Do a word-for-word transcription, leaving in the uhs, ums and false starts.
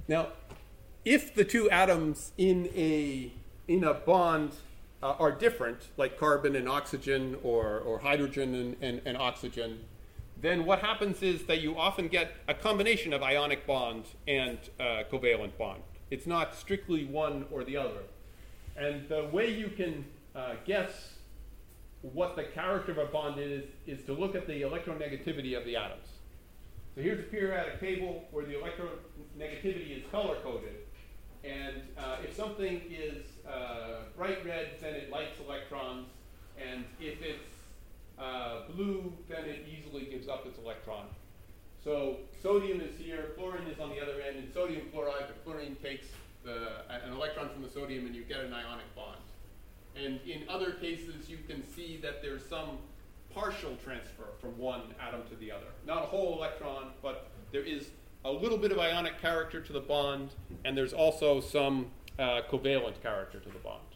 Now, if the two atoms in a in a bond uh, are different, like carbon and oxygen or, or hydrogen and, and, and oxygen, then what happens is that you often get a combination of ionic bond and uh, covalent bond. It's not strictly one or the other. And the way you can uh, guess what the character of a bond is, is to look at the electronegativity of the atoms. So here's a periodic table where the electronegativity is color-coded. And uh, if something is uh, bright red, then it lights electrons. And if it's uh, blue, then it easily gives up its electron. So sodium is here, fluorine is on the other end, and sodium chloride, the fluorine takes the, an electron from the sodium and you get an ionic bond. And in other cases, you can see that there's some partial transfer from one atom to the other. Not a whole electron, but there is a little bit of ionic character to the bond, and there's also some uh, covalent character to the bond.